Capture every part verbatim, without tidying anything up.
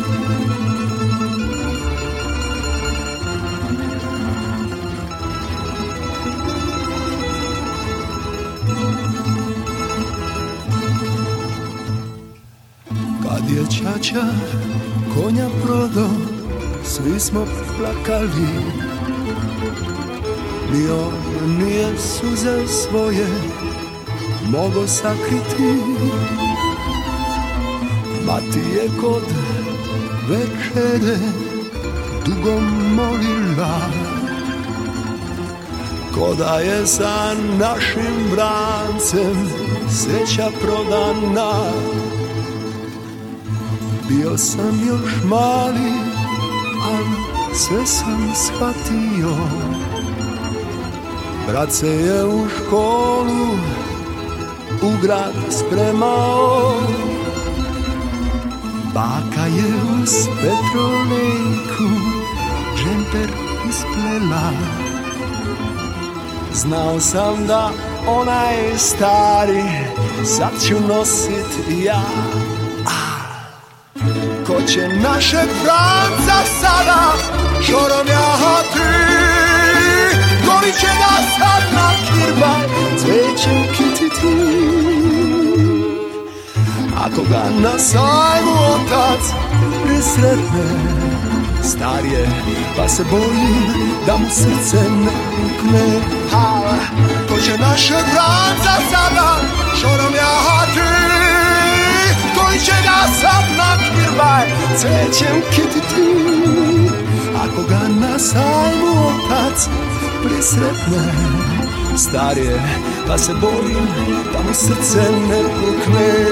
Kad je ćaća konja prodao, svi smo plakali. Ni on nije suze svoje mogo sakriti. Mati je kod večere dugo molila, ko da je sa našim brancem sreća prodana. Bio sam još mali, ali sve sam shvatio. Brat se je u školu u grad spremao, baka je uz petrolejku džemper isplela. Znao sam da onaj stari sad ću nosit ja. Ko će našeg Franca sada šorom jahati, koji će ga sad na kirbaj cvećem kititi. Ako ga na sajmu otac prisretne, star je pa se bojim da mu srce ne pukne. Ko će našeg Franca sada šorom jahati, koji će ga sad na kirbaj cvećem kititi. Ako ga na sajmu otac prisretne, star je pa se bojim da mu srce ne pukne.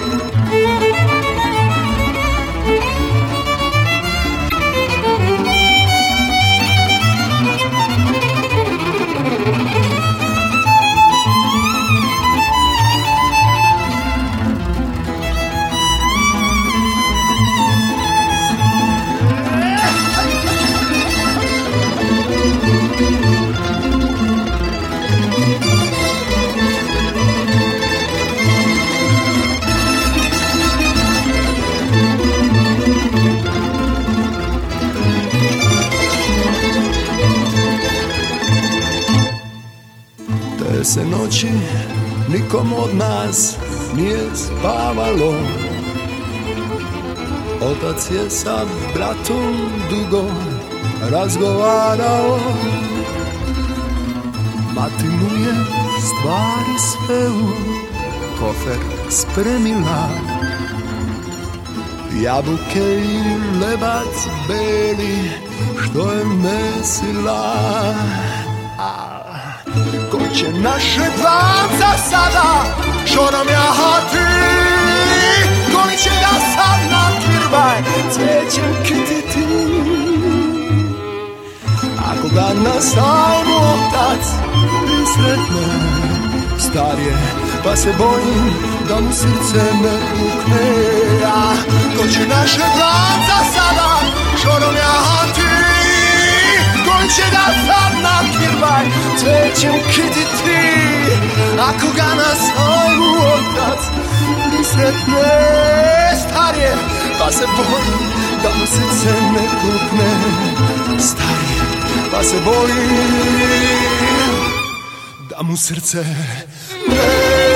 Te se noći nikom od nas nije spavalo. Otac je sa bratom dugo razgovarao. Mati mu je stvari sve u kofer spremila, jabuke i lebac beli što je mesila. Ko će našeg Franca sada šorom jahati, koji će ga sad na kirbaj cvećem kititi. Ako ga na sajmu otac prisretne, star je pa se bojim da mu srce ne pukne. Ko će našeg Franca sada šorom jahati, koji će ga sad na kirbaj cvećem kititi. Ako ga na sajmu otac prisretne, star je pa se bojim da mu srce ne pukne. Star je pa se bojim da mu srce ne